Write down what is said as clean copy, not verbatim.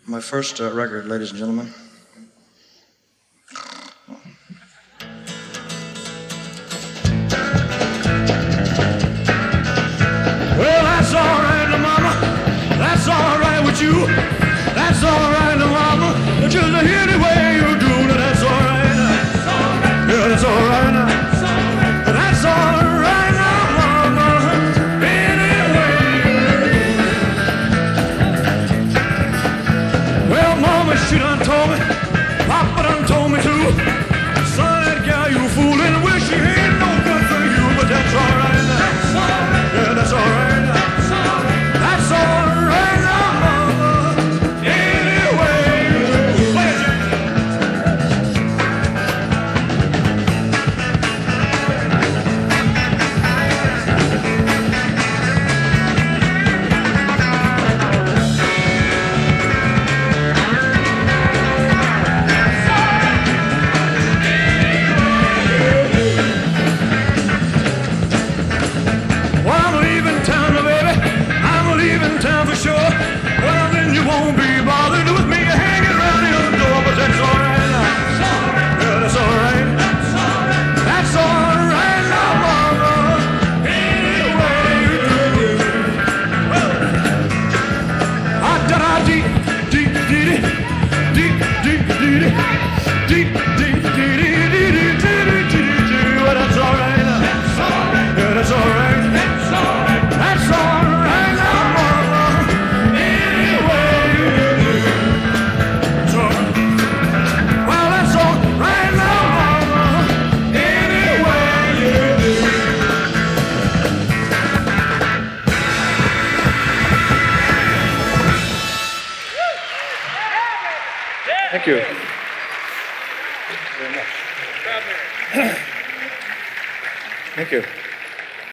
My first record, ladies and gentlemen. Well, that's all right, mama. That's all right with you. That's all right, mama. Just any way you do it, that's all right. Yeah, that's all right. That's all right now, mama. Anyway. Well, mama, she done told me. Papa done told me too. Son, that gal you fooling with, she ain't no good for you, but that's all right. Yeah, that's all right. That's all right now, mama. Anyway. Well, I'm leaving town, baby. I'm leaving town for sure. Well, then you won't be bothered with me hanging around your door, but that's all right. Yeah, that's all right. That's all right now, mama. Anyway. Ah-da-da-dee, dee-dee-dee, dee-dee-dee-dee, dee-dee-dee-dee-dee-dee-dee-dee. Well, that's all right. Yeah, that's all right. That's all right now, mama. Anyway. That's all right. Well, that's all right now, mama. Anyway. Thank you. Thank you.